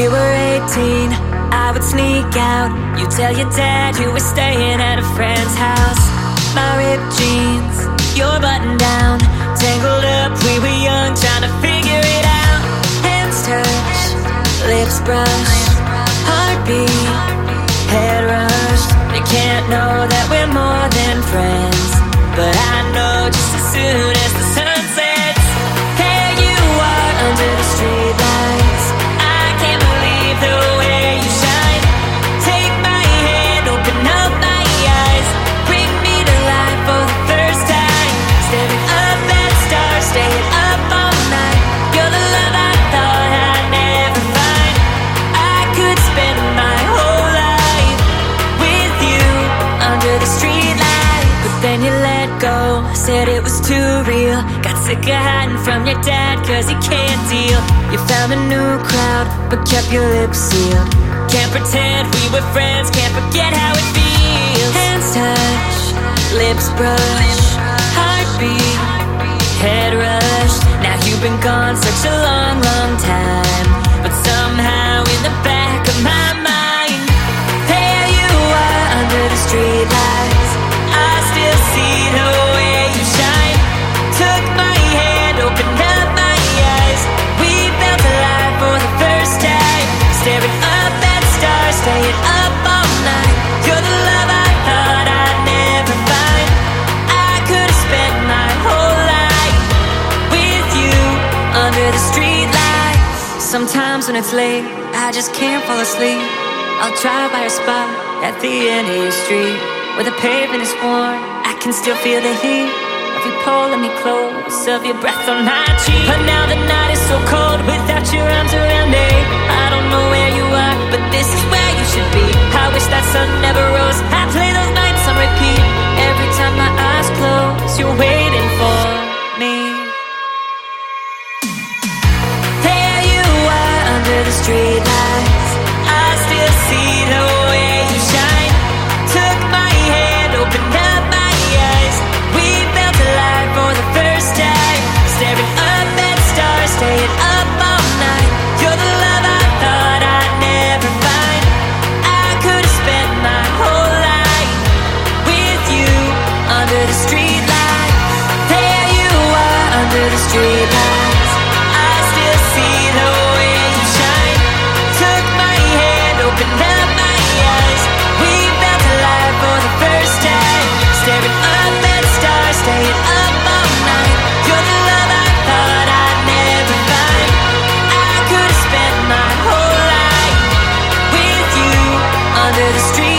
we were 18, I would sneak out. You tell your dad you were staying at a friend's house. My ripped jeans, your button down, tangled up, we were young, trying to figure it out. Hands touch, lips brush, heartbeat, head rush. They can't know that we're more than friends, but I know just as soon as the sun sets. There you are under the streetlights. I can't believe the way you shine. Take my hand, open up my eyes, bring me to life for the first time. Staring up at stars, staying up all night. You're the love I thought I'd never find. I could spend my whole life with you under the streetlight. But then you let go, said it was too real. Got sick of hiding from your dad cause he can't deal. You found a new crowd but kept your lips sealed. Can't pretend we were friends, can't forget how it feels. Hands touch, lips brush, heartbeat, head rush. Now you've been gone such a long, long time, but somehow in the back of my mind, there you are under the streetlights. I still see the way you shine. Took my hand, opened up my eyes. We felt alive for the first time. Staring up at stars, staying up all night. You're the love I thought I'd never find. I could have spent my whole life with you under the streetlights. Sometimes when it's late, I just can't fall asleep. I'll drive by your spot at the end of your street, where the pavement is warm, I can still feel the heat of you pulling me close, of your breath on my cheek. But now the night is so cold without your arms around me. I don't know where you are, but this is where you should be. I wish that sun never rose. I play those nights on repeat. Every time my eyes close, you're waiting for me. There you are under the streetlights. I still see the way you shine. Took my hand, opened up my eyes. We felt alive for the first time. Staring up at stars, staying up all night. You're the love I thought I'd never find. I could have spent my whole life with you under the streetlights. There you are under the streetlights. I still see the way you shine. Took my hand, opened up my eyes. We felt alive for the first time. Staring up at stars, staying up all night. You're the love I thought I'd never find. I could have spent my whole life with you under the street.